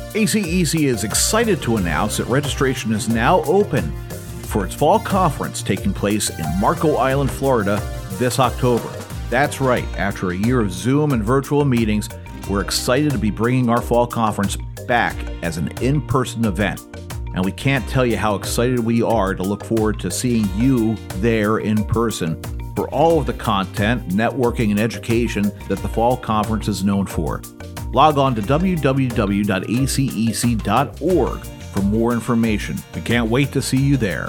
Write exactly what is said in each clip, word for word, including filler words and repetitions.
A C E C is excited to announce that registration is now open for its fall conference taking place in Marco Island, Florida this October. That's right, after a year of Zoom and virtual meetings, we're excited to be bringing our fall conference back as an in-person event. And we can't tell you how excited we are to look forward to seeing you there in person for all of the content, networking, and education that the fall conference is known for. Log on to w w w dot a c e c dot org for more information. We can't wait to see you there.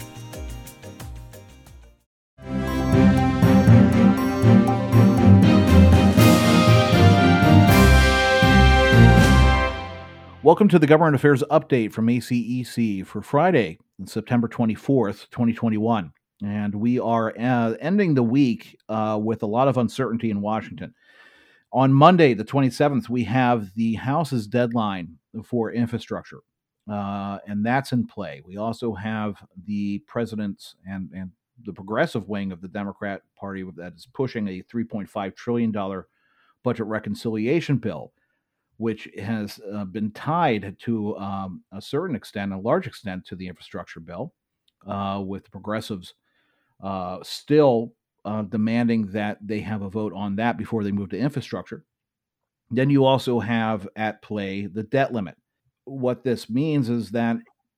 Welcome to the Government Affairs Update from A C E C for Friday, September twenty-fourth, twenty twenty-one. And we are uh, ending the week uh, with a lot of uncertainty in Washington. On Monday, the twenty-seventh, we have the House's deadline for infrastructure, uh, and that's in play. We also have the president's and, and the progressive wing of the Democrat Party that is pushing a three point five trillion dollars budget reconciliation bill, which has uh, been tied to um, a certain extent, a large extent, to the infrastructure bill, uh, with the progressives uh, still uh, demanding that they have a vote on that before they move to infrastructure. Then you also have at play the debt limit. What this means is that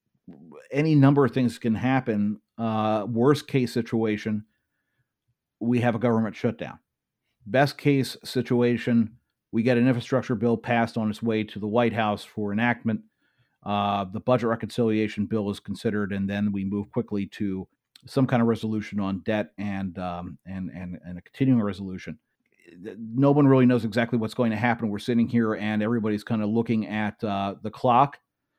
any number of things can happen. Uh, worst case situation, we have a government shutdown. Best case situation, we get an infrastructure bill passed on its way to the White House for enactment. Uh, the budget reconciliation bill is considered, and then we move quickly to some kind of resolution on debt and um, and and and a continuing resolution. No one really knows exactly what's going to happen. We're sitting here, and everybody's kind of looking at uh, the clock,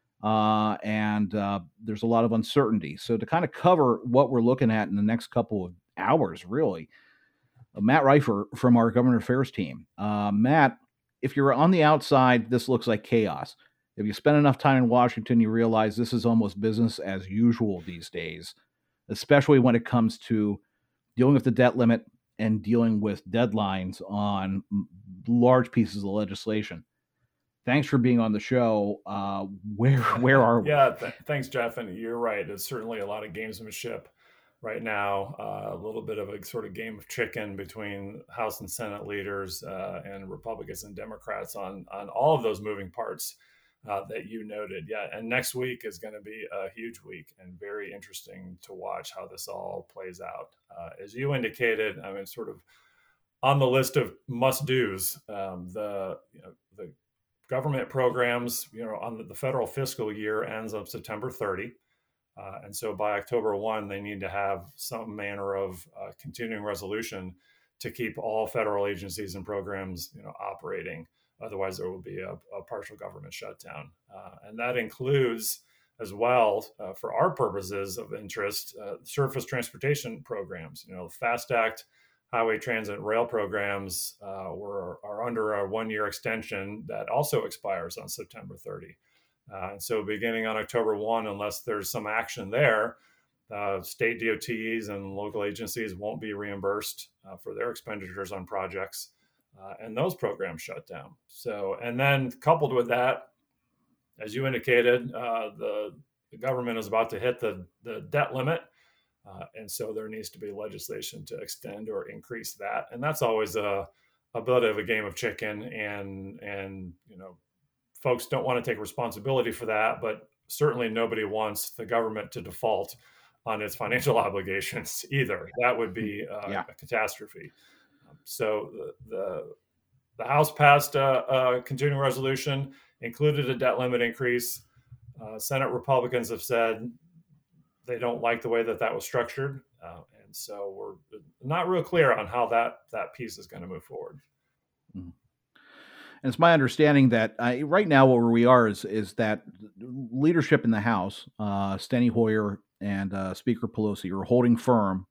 uh, and uh, there's a lot of uncertainty. So to kind of cover what we're looking at in the next couple of hours, really, uh, Matt Rifer from our Government Affairs team. Uh, Matt, if you're on the outside, this looks like chaos. If you spend enough time in Washington, you realize this is almost business as usual these days, especially when it comes to dealing with the debt limit and dealing with deadlines on large pieces of legislation. Thanks for being on the show. Uh, where where are we? Yeah, th- thanks, Jeff. And you're right. It's certainly a lot of gamesmanship right now, uh, a little bit of a sort of game of chicken between House and Senate leaders uh, and Republicans and Democrats on on all of those moving parts uh, that you noted. Yeah, and next week is going to be a huge week and very interesting to watch how this all plays out. Uh, as you indicated, I mean, sort of on the list of must-dos, um, the you know, the government programs, you know, on the, the federal fiscal year ends on September thirtieth. Uh, and so by October first, they need to have some manner of uh, continuing resolution to keep all federal agencies and programs, you know, operating. Otherwise, there will be a, a partial government shutdown. Uh, and that includes as well, uh, for our purposes of interest, uh, surface transportation programs. You know, FAST Act, highway transit rail programs uh, were, are under a one-year extension that also expires on September thirtieth. Uh, and so beginning on October first, unless there's some action there, uh, state D O Ts and local agencies won't be reimbursed uh, for their expenditures on projects, uh, and those programs shut down. So, and then coupled with that, as you indicated, uh, the, the government is about to hit the, the debt limit. Uh, and so there needs to be legislation to extend or increase that. And that's always a, a bit of a game of chicken, and, and, you know, folks don't want to take responsibility for that, but certainly nobody wants the government to default on its financial obligations either. That would be uh, yeah. a catastrophe. Um, so the, the the House passed a, a continuing resolution, included a debt limit increase. Uh, Senate Republicans have said they don't like the way that that was structured, uh, and so we're not real clear on how that that piece is going to move forward. Mm-hmm. And it's my understanding that uh, right now where we are is is that leadership in the House, uh, Steny Hoyer and uh, Speaker Pelosi, are holding firm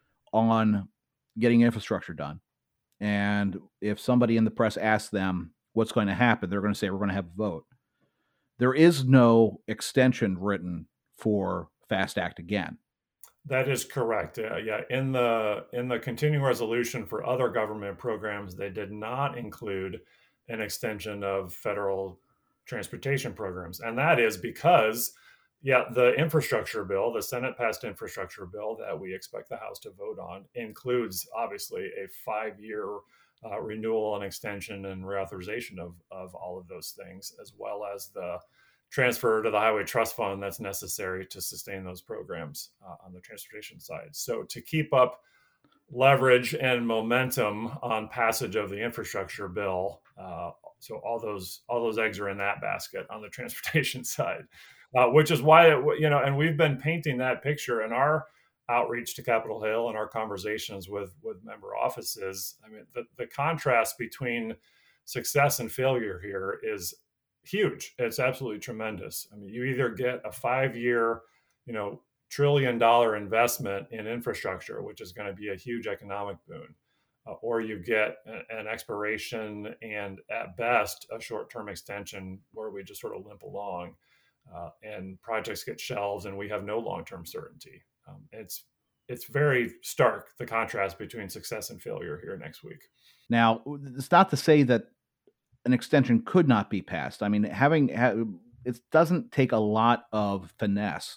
on getting infrastructure done. And if somebody in the press asks them what's going to happen, they're going to say, we're going to have a vote. There is no extension written for FAST Act again. That is correct. Uh, yeah, in the in the continuing resolution for other government programs, they did not include an extension of federal transportation programs. And that is because, yeah, the infrastructure bill, the Senate passed infrastructure bill that we expect the House to vote on, includes obviously a five year uh, renewal and extension and reauthorization of, of all of those things, as well as the transfer to the Highway Trust Fund that's necessary to sustain those programs uh, on the transportation side. So to keep up leverage and momentum on passage of the infrastructure bill, uh, so all those all those eggs are in that basket on the transportation side, uh, which is why it, you know, and we've been painting that picture in our outreach to Capitol Hill and our conversations with with member offices. I mean, the, the contrast between success and failure here is huge. It's absolutely tremendous. I mean, you either get a five-year, you know, trillion dollar investment in infrastructure, which is going to be a huge economic boon, uh, or you get a, an expiration and at best a short-term extension where we just sort of limp along uh, and projects get shelved and we have no long-term certainty. Um, it's it's very stark, the contrast between success and failure here next week. Now, it's not to say that an extension could not be passed. I mean, having it doesn't take a lot of finesse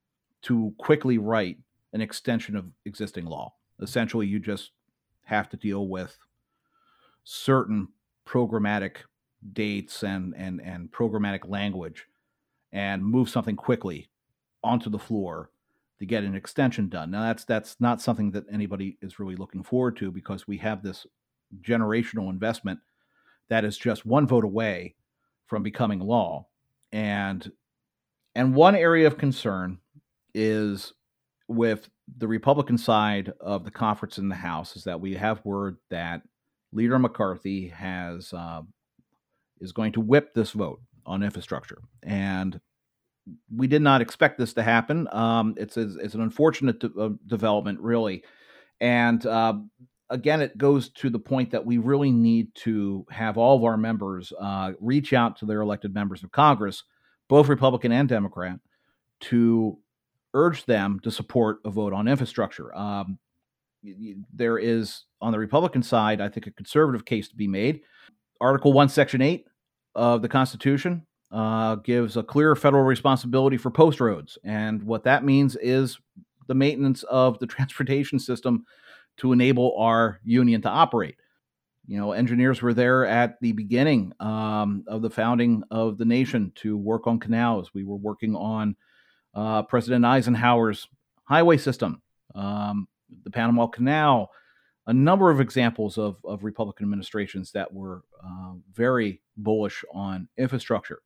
to quickly write an extension of existing law. Essentially, you just have to deal with certain programmatic dates and and and programmatic language and move something quickly onto the floor to get an extension done. Now, that's that's not something that anybody is really looking forward to, because we have this generational investment that is just one vote away from becoming law. And and one area of concern is with the Republican side of the conference in the House, is that we have word that Leader McCarthy has uh, is going to whip this vote on infrastructure. And we did not expect this to happen. Um, it's, a, it's an unfortunate de- uh, development, really. And uh, again, it goes to the point that we really need to have all of our members uh, reach out to their elected members of Congress, both Republican and Democrat, to urge them to support a vote on infrastructure. Um, there is, on the Republican side, I think, a conservative case to be made. Article one, Section eight of the Constitution uh, gives a clear federal responsibility for post roads. And what that means is the maintenance of the transportation system to enable our union to operate. You know, engineers were there at the beginning um, of the founding of the nation to work on canals. We were working on uh, President Eisenhower's highway system, um, the Panama Canal, a number of examples of, of Republican administrations that were uh, very bullish on infrastructure.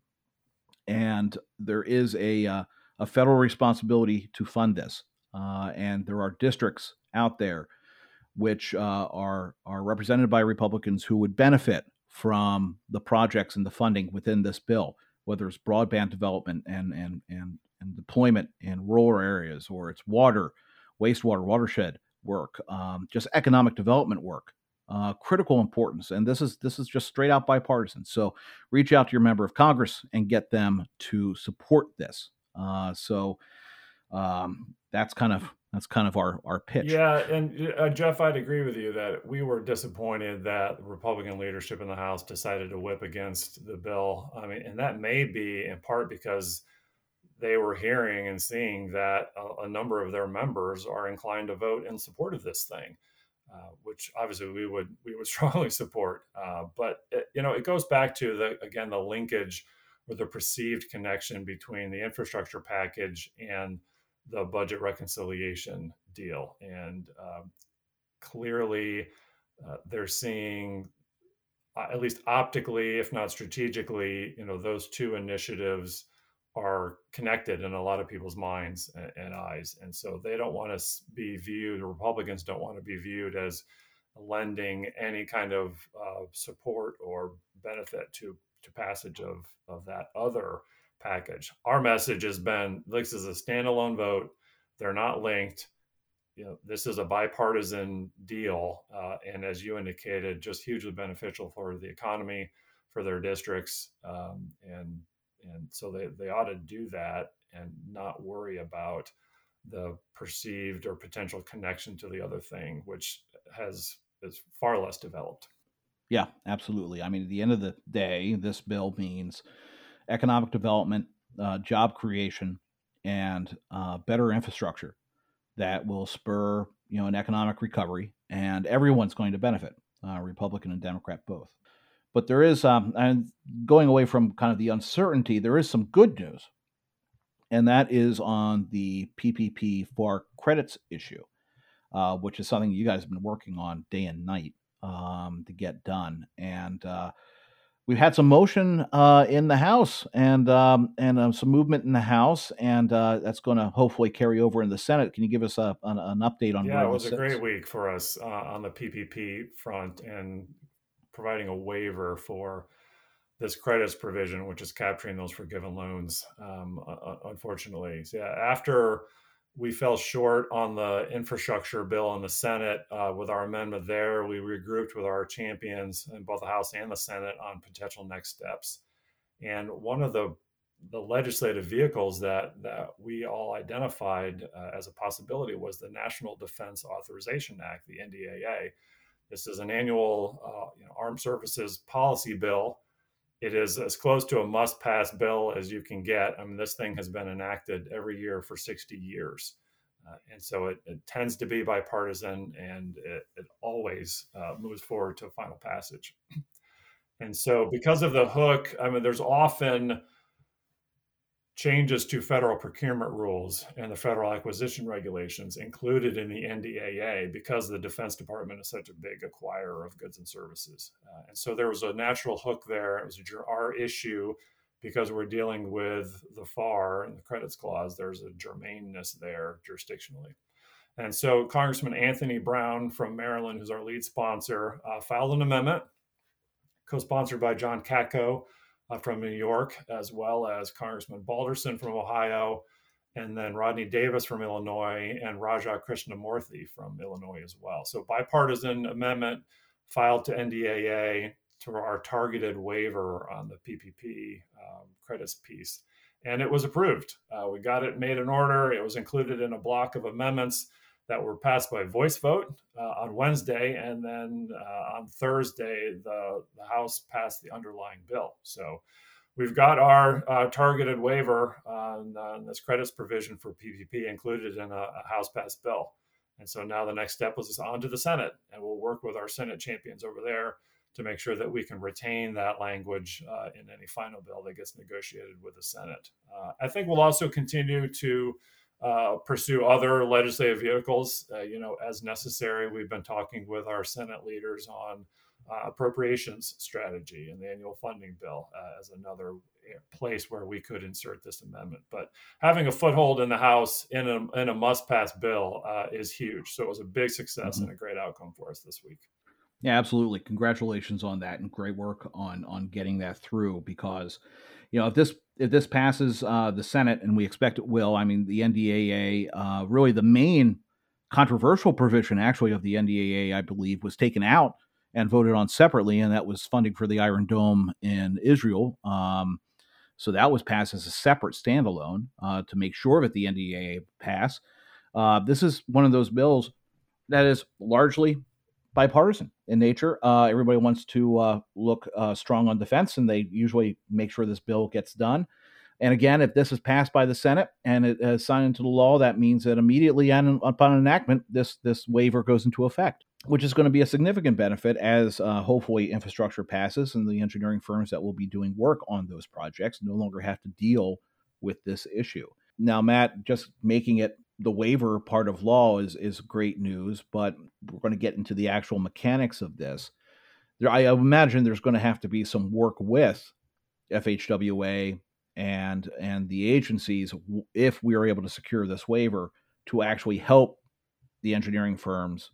And there is a, uh, a federal responsibility to fund this. Uh, and there are districts out there which uh, are are represented by Republicans who would benefit from the projects and the funding within this bill, whether it's broadband development and and and, and deployment in rural areas, or it's water, wastewater, watershed work, um, just economic development work, uh, critical importance. And this is this is just straight out bipartisan. So reach out to your member of Congress and get them to support this. Uh, so um, that's kind of That's kind of our, our pitch. Yeah, and uh, Jeff, I'd agree with you that we were disappointed that the Republican leadership in the House decided to whip against the bill. I mean, and that may be in part because they were hearing and seeing that a, a number of their members are inclined to vote in support of this thing, uh, which obviously we would we would strongly support. Uh, but it, you know, it goes back to the again the linkage or the perceived connection between the infrastructure package and the budget reconciliation deal. And um, clearly uh, they're seeing, uh, at least optically, if not strategically, you know, those two initiatives are connected in a lot of people's minds and, and eyes. And so they don't want to be viewed, Republicans don't want to be viewed as lending any kind of uh, support or benefit to, to passage of, of that other package. Our message has been, this is a standalone vote. They're not linked. You know, this is a bipartisan deal. Uh, and as you indicated, just hugely beneficial for the economy, for their districts. Um, and, and so they, they ought to do that and not worry about the perceived or potential connection to the other thing, which has is far less developed. Yeah, absolutely. I mean, at the end of the day, this bill means economic development, uh, job creation, and uh, better infrastructure that will spur, you know, an economic recovery, and everyone's going to benefit, uh, Republican and Democrat both. But there is, um, and going away from kind of the uncertainty, there is some good news, and that is on the P P P for credits issue, uh, which is something you guys have been working on day and night um, to get done. And uh, we've had some motion uh, in the House and um, and uh, some movement in the House, and uh, that's going to hopefully carry over in the Senate. Can you give us a, an, an update on Yeah, where it this was a sits? great week for us uh, on the P P P front and providing a waiver for this credits provision, which is capturing those forgiven loans. Um, uh, unfortunately, so yeah, after we fell short on the infrastructure bill in the Senate uh, with our amendment there, we regrouped with our champions in both the House and the Senate on potential next steps. And one of the the legislative vehicles that that we all identified uh, as a possibility was the National Defense Authorization Act, the N D A A. This is an annual uh, you know, armed services policy bill. It is as close to a must-pass bill as you can get. I mean, this thing has been enacted every year for sixty years. Uh, and so it, it tends to be bipartisan, and it, it always uh, moves forward to final passage. And so because of the hook, I mean, there's often changes to federal procurement rules and the federal acquisition regulations included in the N D A A because the Defense Department is such a big acquirer of goods and services. Uh, and so there was a natural hook there. It was our issue because we're dealing with the F A R and the credits clause. There's a germaneness there jurisdictionally. And so Congressman Anthony Brown from Maryland, who's our lead sponsor, uh, filed an amendment co-sponsored by John Katko uh, from New York, as well as Congressman Balderson from Ohio, and then Rodney Davis from Illinois, and Raja Krishnamurthy from Illinois as well. So bipartisan amendment filed to N D A A to our targeted waiver on the P P P um, credits piece. And it was approved. Uh, we got it made in order. It was included in a block of amendments that were passed by voice vote uh, on Wednesday, and then uh, on Thursday, the, the House passed the underlying bill. So we've got our uh, targeted waiver on, on this credits provision for P P P included in a, a House-passed bill. And so now the next step was on to the Senate, and we'll work with our Senate champions over there to make sure that we can retain that language uh, in any final bill that gets negotiated with the Senate. Uh, I think we'll also continue to Uh, pursue other legislative vehicles, uh, you know, as necessary. We've been talking with our Senate leaders on uh, appropriations strategy and the annual funding bill uh, as another place where we could insert this amendment. But having a foothold in the House in a, in a must-pass bill uh, is huge. So it was a big success mm-hmm. and a great outcome for us this week. Yeah, absolutely. Congratulations on that, and great work on on getting that through. Because, you know, if this if this passes uh, the Senate, and we expect it will, I mean, the N D A A, uh, really the main controversial provision actually of the N D A A, I believe, was taken out and voted on separately, and that was funding for the Iron Dome in Israel. Um, so that was passed as a separate standalone uh, to make sure that the N D A A pass. Uh, this is one of those bills that is largely bipartisan in nature. Uh, everybody wants to uh, look uh, strong on defense, and they usually make sure this bill gets done. And again, if this is passed by the Senate and it is signed into the law, that means that immediately on, upon enactment, this this waiver goes into effect, which is going to be a significant benefit as uh, hopefully infrastructure passes and the engineering firms that will be doing work on those projects no longer have to deal with this issue. Now, Matt, just making it the waiver part of law is is great news, but we're going to get into the actual mechanics of this. There, I imagine there's going to have to be some work with F H W A and and the agencies if we are able to secure this waiver to actually help the engineering firms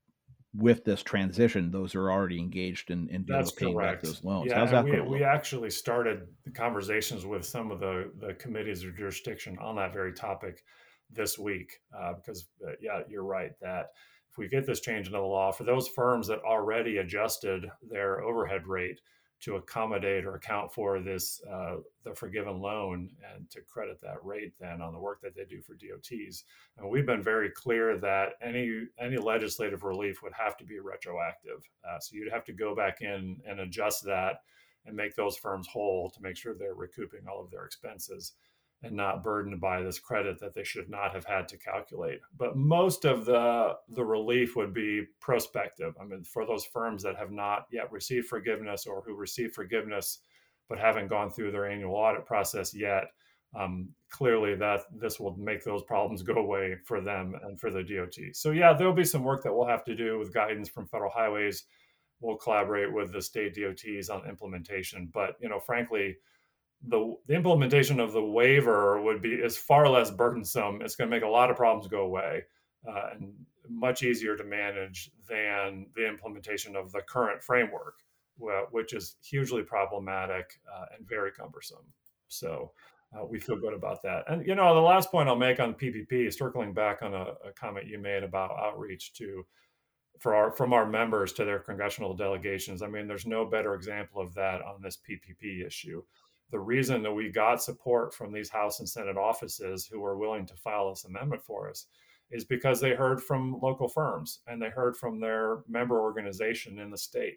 with this transition. Those are already engaged in, in dealing with paying back those loans. Yeah, How's that we, going to look? We actually started conversations with some of the, the committees of jurisdiction on that very topic this week, uh, because, uh, yeah, you're right that if we get this change into the law, for those firms that already adjusted their overhead rate to accommodate or account for this, uh, the forgiven loan and to credit that rate then on the work that they do for D O Ts. And we've been very clear that any any legislative relief would have to be retroactive. Uh, so you'd have to go back in and adjust that and make those firms whole to make sure they're recouping all of their expenses and not burdened by this credit that they should not have had to calculate. But most of the the relief would be prospective. I mean, for those firms that have not yet received forgiveness or who received forgiveness but haven't gone through their annual audit process yet, um, clearly that this will make those problems go away for them and for the D O T. So yeah, there'll be some work that we'll have to do with guidance from Federal Highways. We'll collaborate with the state D O Ts on implementation. But, you know, frankly, the, the implementation of the waiver would be is far less burdensome. It's going to make a lot of problems go away uh, and much easier to manage than the implementation of the current framework, which is hugely problematic uh, and very cumbersome. So uh, we feel good about that. And, you know, the last point I'll make on P P P, circling back on a, a comment you made about outreach to for our from our members to their congressional delegations. I mean, there's no better example of that on this P P P issue. The reason that we got support from these House and Senate offices who were willing to file this amendment for us is because they heard from local firms and they heard from their member organization in the state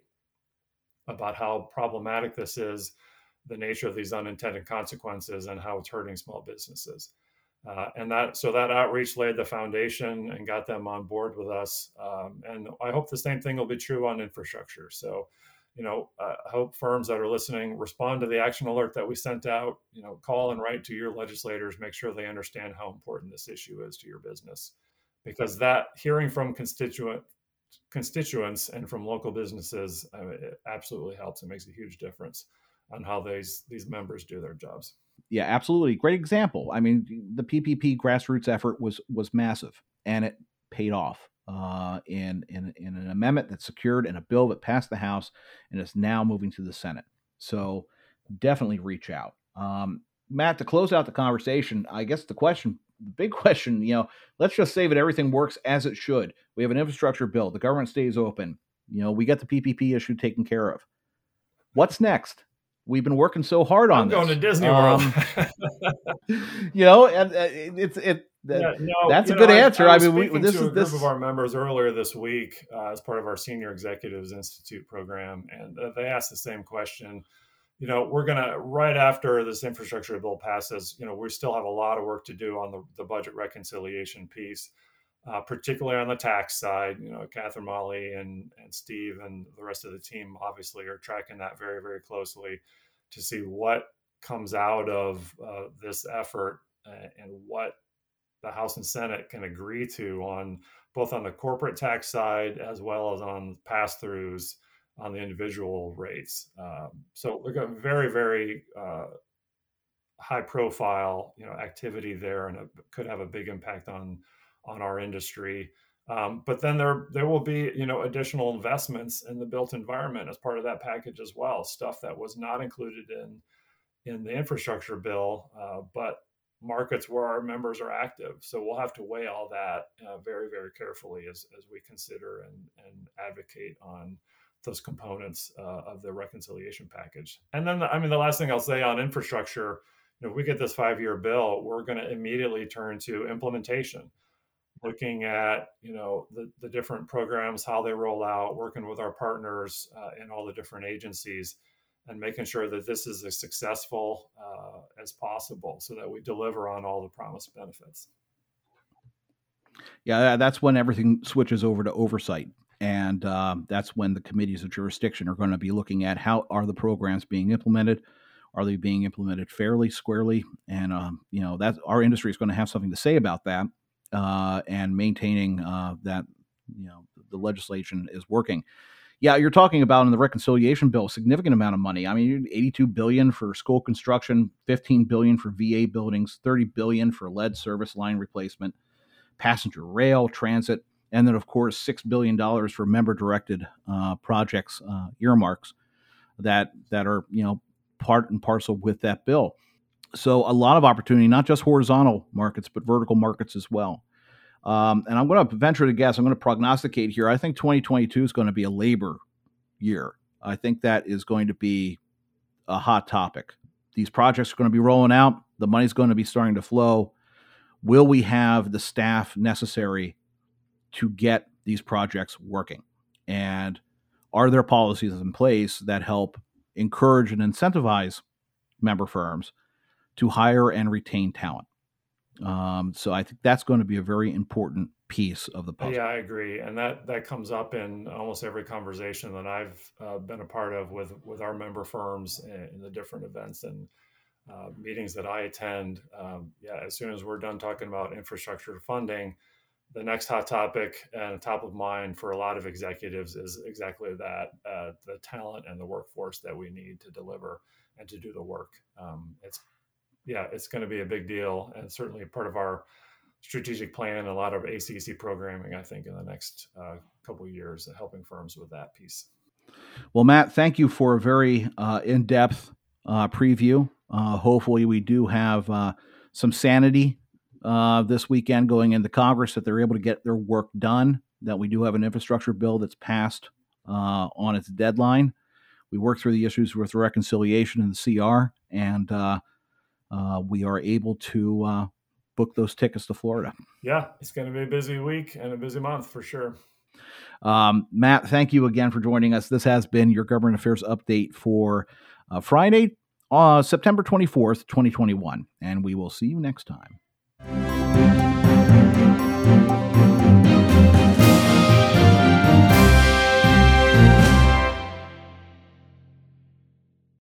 about how problematic this is, the nature of these unintended consequences, and how it's hurting small businesses. Uh, and that so that outreach laid the foundation and got them on board with us. Um, and I hope the same thing will be true on infrastructure. So, you know, uh, I hope firms that are listening respond to the action alert that we sent out. You know, call and write to your legislators, make sure they understand how important this issue is to your business, because that hearing from constituent constituents and from local businesses, uh, it absolutely helps. It makes a huge difference on how these these members do their jobs. Yeah, absolutely. Great example. I mean, the P P P grassroots effort was was massive, and it paid off uh, in, in in an amendment that secured and a bill that passed the House and is now moving to the Senate. So definitely reach out. Um, Matt, to close out the conversation, I guess the question, the big question, you know, let's just say that everything works as it should. We have an infrastructure bill. The government stays open. You know, we get the P P P issue taken care of. What's next? We've been working so hard on I'm this. going to Disney World. Um, you know, and uh, it's it. That, yeah, no, that's a know, good answer. I, I, I mean, we, this to is a group this of our members earlier this week uh, as part of our Senior Executives Institute program, and uh, they asked the same question. You know, we're going to, right after this infrastructure bill passes, you know, we still have a lot of work to do on the, the budget reconciliation piece, uh, particularly on the tax side. You know, Catherine Molly and, and Steve and the rest of the team obviously are tracking that very, very closely to see what comes out of uh, this effort uh, and what the House and Senate can agree to on both on the corporate tax side as well as on pass-throughs on the individual rates. Um, so we've got very, very uh, high profile, you know, activity there, and it could have a big impact on on our industry. Um, but then there there will be, you know, additional investments in the built environment as part of that package as well, stuff that was not included in in the infrastructure bill, uh, but markets where our members are active. So we'll have to weigh all that uh, very, very carefully as as we consider and and advocate on those components uh, of the reconciliation package. And then, I mean, the last thing I'll say on infrastructure, you know, if we get this five-year bill, we're going to immediately turn to implementation, looking at, you know, the, the different programs, how they roll out, working with our partners uh, in all the different agencies, and making sure that this is as successful uh, as possible so that we deliver on all the promised benefits. Yeah, that's when everything switches over to oversight. And um, that's when the committees of jurisdiction are going to be looking at how are the programs being implemented? Are they being implemented fairly, squarely? And, um, you know, that our industry is going to have something to say about that uh, and maintaining uh, that, you know, the legislation is working. Yeah, you're talking about in the reconciliation bill, a significant amount of money. I mean, eighty-two billion dollars for school construction, fifteen billion dollars for V A buildings, thirty billion dollars for lead service line replacement, passenger rail, transit, and then, of course, six billion dollars for member-directed uh, projects, uh, earmarks that that are, you know, part and parcel with that bill. So a lot of opportunity, not just horizontal markets, but vertical markets as well. Um, and I'm going to venture to guess, I'm going to prognosticate here. I think twenty twenty-two is going to be a labor year. I think that is going to be a hot topic. These projects are going to be rolling out. The money's going to be starting to flow. Will we have the staff necessary to get these projects working? And are there policies in place that help encourage and incentivize member firms to hire and retain talent. Um, so I think that's going to be a very important piece of the puzzle. Yeah, I agree, and that that comes up in almost every conversation that I've uh, been a part of with with our member firms in, in the different events and uh, meetings that I attend. Um, yeah, as soon as we're done talking about infrastructure funding, the next hot topic and top of mind for a lot of executives is exactly that: uh, the talent and the workforce that we need to deliver and to do the work. Um, it's yeah, it's going to be a big deal, and certainly part of our strategic plan, a lot of A C C programming, I think, in the next uh, couple of years, helping firms with that piece. Well, Matt, thank you for a very uh, in-depth uh, preview. Uh, hopefully we do have uh, some sanity uh, this weekend going into Congress, that they're able to get their work done, that we do have an infrastructure bill that's passed uh, on its deadline. We work through the issues with reconciliation and the C R, and uh, uh, we are able to uh, book those tickets to Florida. Yeah, it's going to be a busy week and a busy month for sure. Um, Matt, thank you again for joining us. This has been your Government Affairs Update for uh, Friday, uh, September twenty-fourth, twenty twenty-one, and we will see you next time.